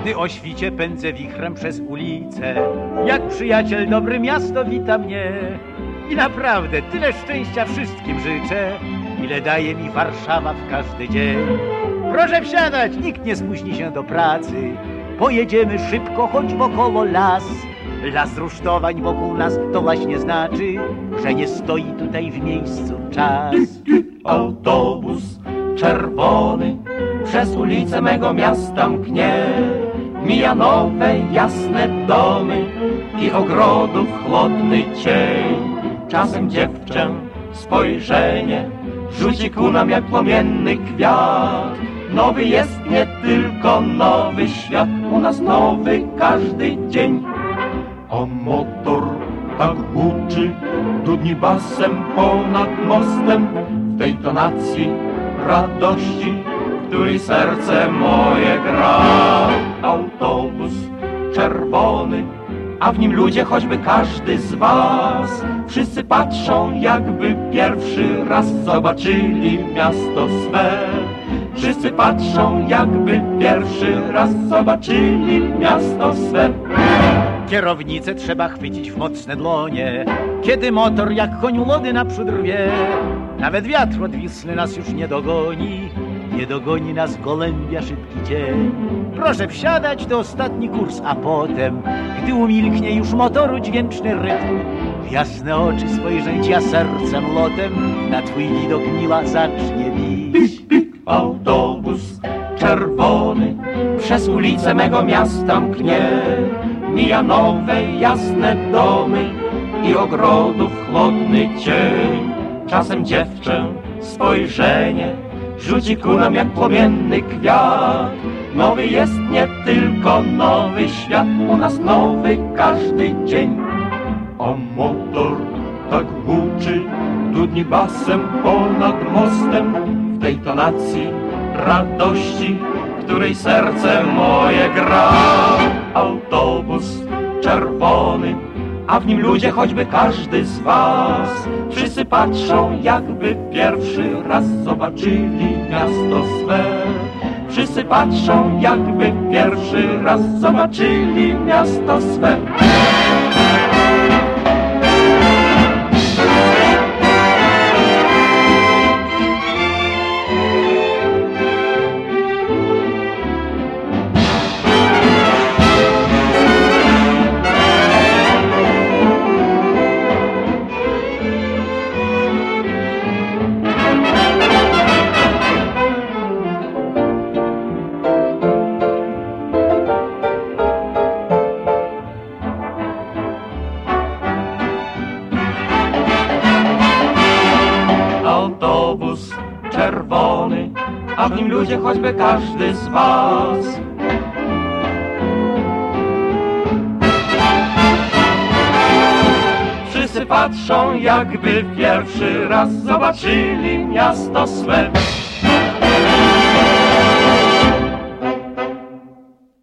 Gdy o świcie pędzę wichrem przez ulicę, jak przyjaciel dobry miasto wita mnie. I naprawdę tyle szczęścia wszystkim życzę, ile daje mi Warszawa w każdy dzień. Proszę wsiadać, nikt nie spóźni się do pracy. Pojedziemy szybko, choć wokoło las. Las rusztowań wokół nas to właśnie znaczy, że nie stoi tutaj w miejscu czas. Autobus czerwony przez ulice mego miasta mknie. Mija nowe, jasne domy i ogrodów chłodny cień. Czasem dziewczę spojrzenie rzuci ku nam jak płomienny kwiat. Nowy jest nie tylko nowy świat, u nas nowy każdy dzień. A motor tak huczy, dudni basem ponad mostem, w tej tonacji radości, w której serce moje gra. Autobus czerwony, a w nim ludzie, choćby każdy z was. Wszyscy patrzą, jakby pierwszy raz zobaczyli miasto swe. Wszyscy patrzą, jakby pierwszy raz zobaczyli miasto swe. Kierownicę trzeba chwycić w mocne dłonie, kiedy motor jak koniu lody naprzód rwie. Nawet wiatr odwisny nas już nie dogoni, nie dogoni nas gołębia szybki cień. Proszę wsiadać, to ostatni kurs, a potem, gdy umilknie już motoru dźwięczny rytm, w jasne oczy spojrzeć ja sercem lotem, na twój widok miła zacznie bić. Autobus czerwony przez ulice mego miasta mknie. Mija nowe, jasne domy i ogrodów chłodny cień. Czasem dziewczę spojrzenie rzuci ku nam jak płomienny kwiat. Nowy jest nie tylko nowy świat, u nas nowy każdy dzień. A motor tak huczy, dudni basem ponad mostem, w tej tonacji radości, w której serce moje gra. Autobus czerwony, a w nim ludzie, choćby każdy z was. Wszyscy patrzą, jakby pierwszy raz zobaczyli miasto swe. Wszyscy patrzą, jakby pierwszy raz zobaczyli miasto swe. Autobus czerwony, a w nim ludzie, choćby każdy z was. Wszyscy patrzą, jakby pierwszy raz zobaczyli miasto swe.